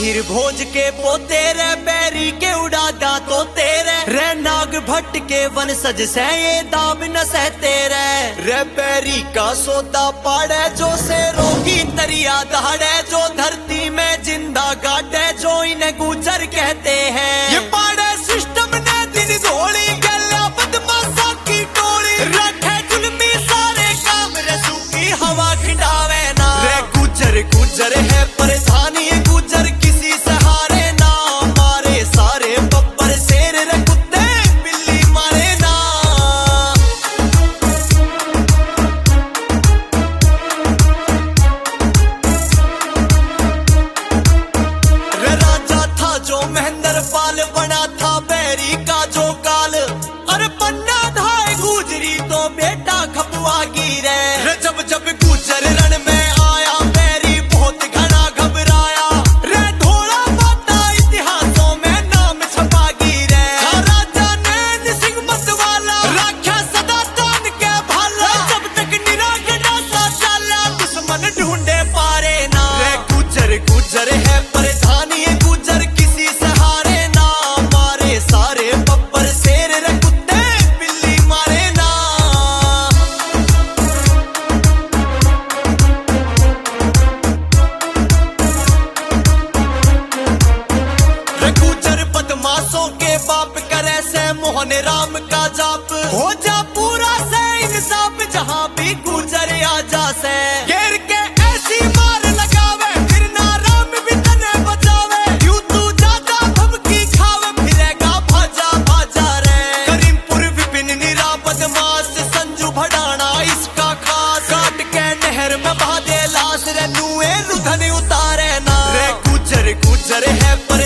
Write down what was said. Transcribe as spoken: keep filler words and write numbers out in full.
हीर भोज के पोते रे बैरी के उड़ादा तो तेरे रे नाग भट्ट के वंशज से ये दाम न सहते रे रे बैरी का सोता पाड़े जो से रोगी तरिया दहाड़े जो धरती में जिंदा गाड़े जो इन्हें गुजर कहते हैं। ये पाड़े सिस्टम ने दिन धोली गला बदमाशा की टोली रखे जुल्मी सारे काम रसू की हवा खिंडावे ना रे गुजर गुजर है परेशानी गुजर किसी सहारे ना मारे सारे बब्बर शेर रे कुत्ते बिल्ली मारे ना रे राजा था जो महेंद्र पाल बना था बैरी का जो काल अरे पन्ना धाए गुजरी तो बेटा खपुआ गिरे रे जब जब गुजर रण में आया बैरी बहुत घना घबराया रे ढोला बाता इतिहासों में नाम छपा गिरे राजा नैन सिंह मतवाला राख्या सदा तान के भाला जब तक निराग डासा चाला दुश्मन ढूंढे पारे ना रे गुजर गुजर है परेशानी गुजर किसी सहारे ना मारे सारे बब्बर शेर रे कुत्ते बिल्ली मारे ना रे गुजर बदमाशों के बाप करे से मोहन राम का जाप हो जा पूरा से इंसाफ जहां भी गुजर आ जा से घेर के ऐसी मार लगावे फिर ना राम भी तने बचावे यूं तू ज्यादा धमकी खावे फिरेगा भाजा भाजा रे करीमपुर विपिन निरा बदमाश संजू भड़ाना इसका खास काट के नहर में बहा दे लाश रे नुए रुधन उतारे ना रे गुजर गुजर है